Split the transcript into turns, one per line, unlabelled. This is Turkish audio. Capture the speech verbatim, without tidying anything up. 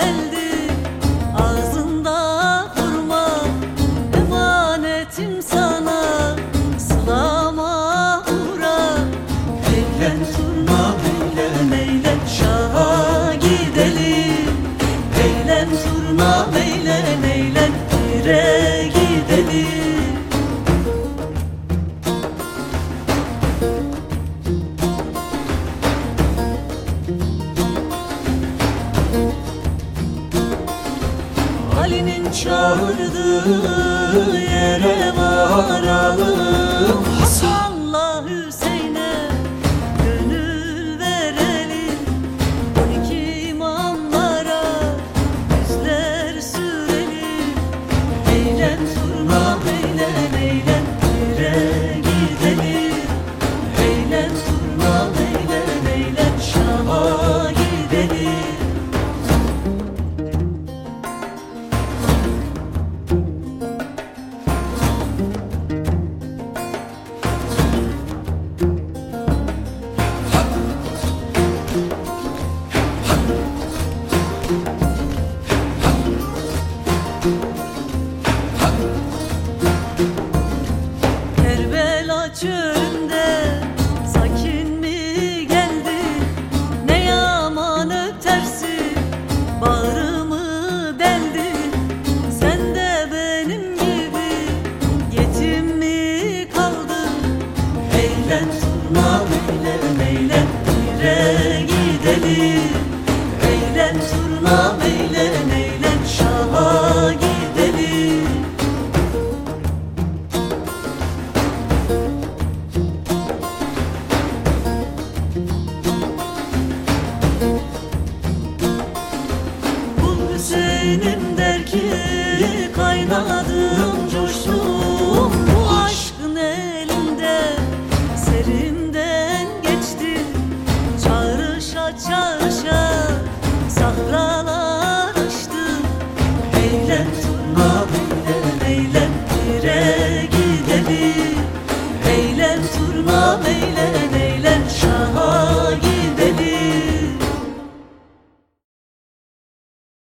geldi, ağzında hurma, emanetim sana, sılama uğra. Eğlen turna eğlen, eğlen şaha gidelim. Eğlen turna eğlen, eğlen pire gidelim. Ali'nin çağırdığı yere varalım. Hasan'la Hüseyin'e gönül verelim. On iki imamlara yüzler sürelim. Eğlen turna eğlen, eğlen pire gidelim. Eğlen turna eğlen, eğlen şaha gidelim. Kerbela çölünde sakin mi geldi? Ne yaman ötersin, bağrımı deldi. Sen de benim gibi yetim mi kaldın? Eğlen turna eğlen, eğlen pire gidelim. Eğlen turna eğlen, eğlen şaha gidelim. Hüseyin'im der ki kaynadım, coştum bu aşkın elinde. Serimden geçtim çağrışa çağrışa, sahralar aştım. Eğlen turna eğlen, eğlen pire gidelim. Eğlen turna eğlen,